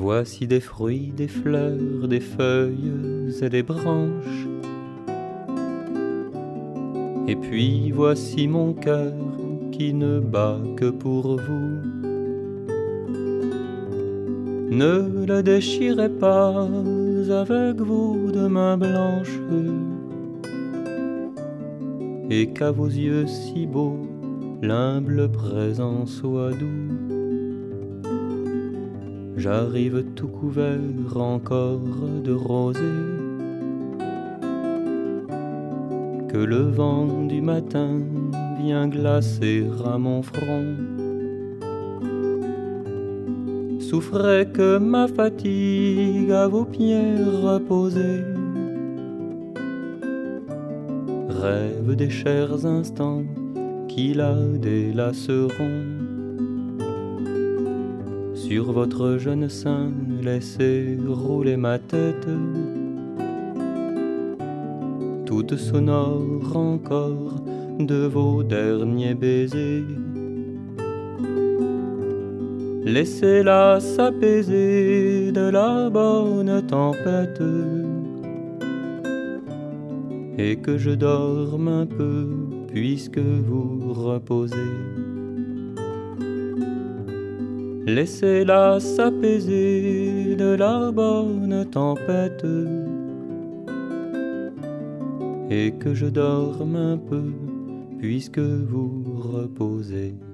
Voici des fruits, des fleurs, des feuilles et des branches. Et puis voici mon cœur qui ne bat que pour vous. Ne le déchirez pas avec vos deux mains blanches, et qu'à vos yeux si beaux l'humble présent soit doux. J'arrive tout couvert encore de rosée, que le vent du matin vient glacer à mon front. Souffrez que ma fatigue à vos pieds reposés rêve des chers instants qui la délaceront. Sur votre jeune sein, laissez rouler ma tête, toute sonore encore de vos derniers baisers. Laissez-la s'apaiser de la bonne tempête, et que je dorme un peu puisque vous reposez. Laissez-la s'apaiser de la bonne tempête, et que je dorme un peu puisque vous reposez.